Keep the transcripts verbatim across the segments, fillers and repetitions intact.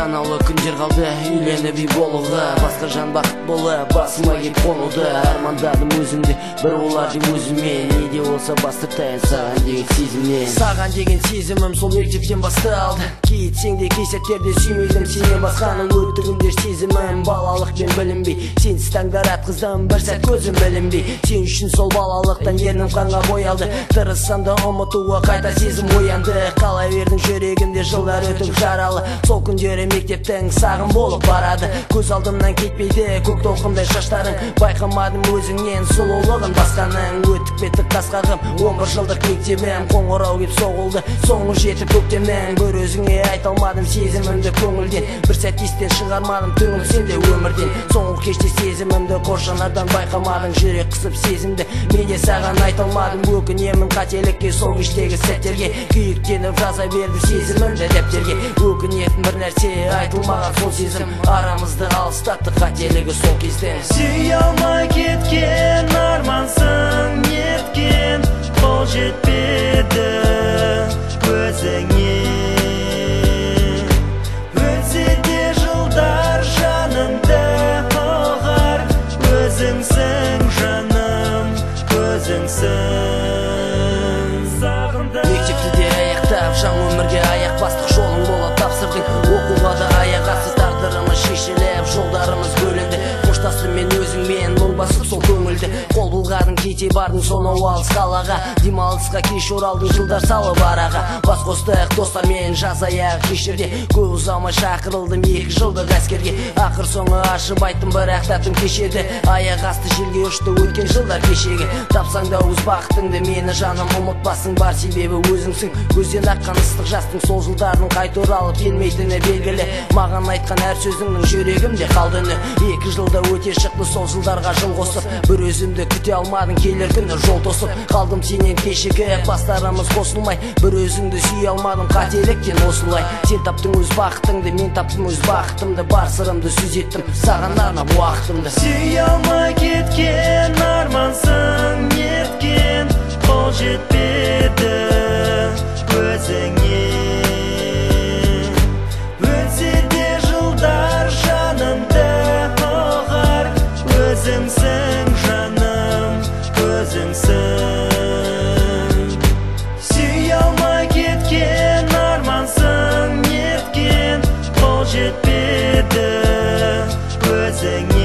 санаулы күндер қалды үйленіп үй болуға, басқа жан бақыт болы басыма кеп қонуды. Армандадым өзімді бір олардың өзіме, не де болса бастыртайын саған деген сезімнен. Саған деген сезімім сол мектептен басталды. Кейтсең де кей сәттерде сүймедім сенен басқаның өттігімдер сезімім. Балалықпен білінбей сенсіз таңдар атқыздым, бір сәт көзім білінбей. Сен үшін сол балалықтан ернім қанға боялды. Тырыссам да ұмытуға қайта сезім оянды. Қалай бердің жүрегімде жылдар өтіп жаралы. Сол күндері мектептің сағым болып барады. Көз алдымнан кетпейді көк толқындай шаштарың. Байқамадым өзіңнен сұлулығын басқаның. Өтіп беттік қасқағым он бір жылдық мектебім. Қоңырау кеп соғылды соңы жетіп көктемнің. Бір өзіңе айта алмадым сезімімді көңілден. Бір сәт естен шығармадым түңіл сенде өмірден. Соңғы кеште сезімімді қоршанардан байқамадың. Жүрек қысып сезімді мен де саған айта алмадым. Өкінемін қателікке сол кештегі сәттерге. Күйіктеніп жаза берді сезімімді дәптерге. Өкінетін бір нәрсе айтылмаған сол сезім арамызды алыстатты қателігі сол кезде. Сүйе алмай кеткен армансың неткен, қол жетпеді өзіңе. Өтсе де жылдар жанымды оғар, өзіңсің жаным, өзіңсің. Мектепті де аяқтап жан өмірге аяқ бастық жолың бола тапсырдың. Оқуға да аяқ асыз тағдырымыз шешіліп жолдарымыз бөлінді. Қоштастым мен өзіңмен мұң басып сол көңілді. Қол бұлғадың кете бардың сонау алыс қалаға. Демалысқа кеш оралдың жылдар салып араға. Бас қостық достармен жаз аяқ кештерде. Көп ұзамай шақырылдым екі жылдық әскерге. Ақыр соңы ашып айттым бірақ тәптім кешеді. Аяқ асты желге ұшты өткен жылдар кешегі. Тапсаң да өз бақытыңды мені жаным ұмытпасың, бар себебі өзіңсің. Көзден аққан ыстық жастың сол жылдардың қайта оралып келмейтіні белгілі. Маған айтқан әр сөзіңнің жүрегімде қалды үні. Екі жылда өте шықты сол жылдарға жыл қосып. Бір өзімді күте алмадың келер күні жол тосып. Қалдым сенен кешігіп бастарымыз қосылмай. Бір өзіңді сүйе алмадым қателіктен осылай. Сен таптың өз бақытыңды, мен таптым өз бақытымды. Бар сырымды сөз еттім саған арнап уақытымды. Сүйе алмай кеткен армансың неткен, қол жетпеді өзіңе. Өтсе де жылдар жанымды оғар, өзіңсің жаным, өзіңсің. Сүйе алмай кеткен армансың неткен, қол жетпеді өзіңе.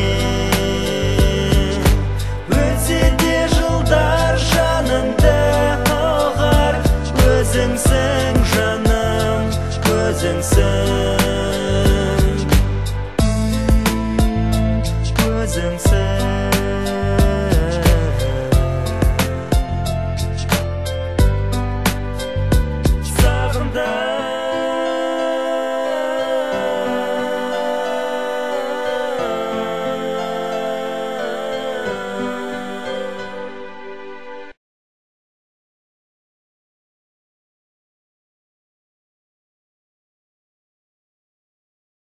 Өтсе де жылдар жанымды оғар, өзіңсің жаным, өзіңсің.